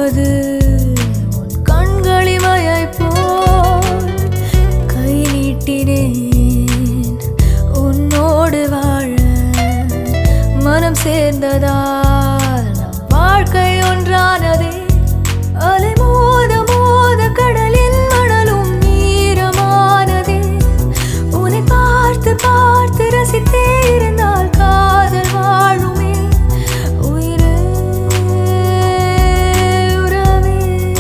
இருப்பது உன் கண்களிமையை போல் கை நீட்டினேன் உன்னோடு வாழ மனம் சேர்ந்ததால் நம் வாழ்க்கை ஒன்றானதே அலை மோத மோத கடலின் மணலும் ஈரமானதே உன்னை பார்த்து பார்த்து ரசித்தே இருந்தால் காதல் வாழுமே உயிரே உறவே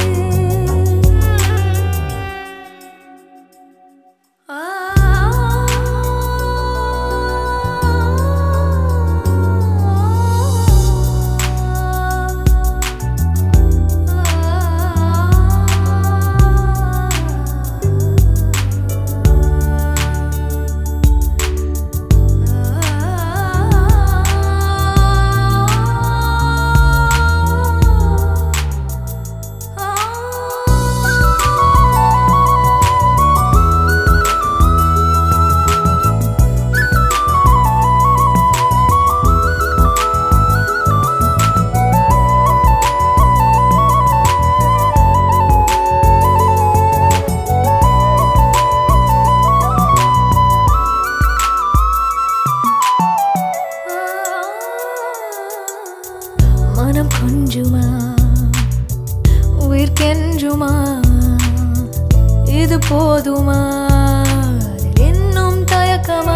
மனம் கொஞ்சுமா உயிர்க்கென்றுமா இது போதுமா அதில் இன்னும் தயக்கமா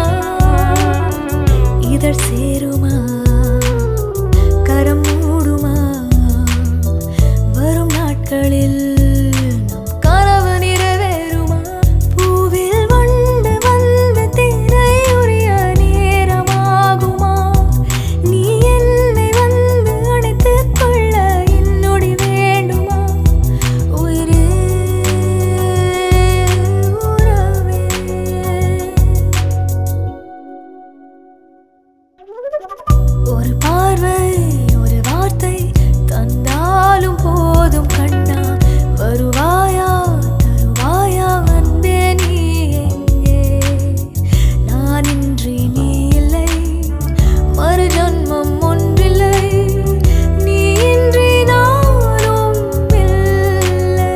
இதழ் சேருமா கரம் மூடுமா வரும் நாட்களில் நம் கனவு நிறைவேறுமா பூவில் வண்டு வந்து தேனை உரிய நேரமாகுமா நீ என்னை வந்து அணைத்துக் கொள்ள என்னொடி வேண்டுமா உயிரே உறவே ஒரு பார்வை ஒரு வார்த்தை தந்தாலும் போதும் கண்ணா வருவாயா தருவாயா அன்பே நீ எங்கே நான் இன்றி நீ இல்லை மறு ஜன்மம் ஒன்றில்லை நீ இன்றி நானும் இல்லை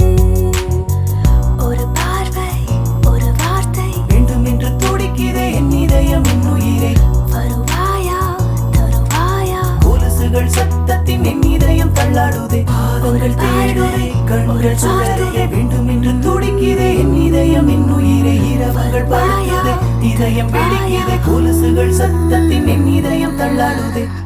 ஒரு பார்வை ஒரு வார்த்தை வேண்டும் என்று துடிக்கிறே என் இதயம் என் உயிரை வருவாயா தருவாயா கொலுசுகள் சத்தத்தின் என் இதயம் தள்ளாடுதே பாதங்கள் தேடுதே கண்கள் சுழலுதே வேண்டும் என்று துடிக்கிறே என் இதயம் என் உயிரை இரவுகள் படுத்துதே இதயம் வெடிக்குதே கொலுசுகள் சத்தத்தின் என் இதயம் தள்ளாடுதே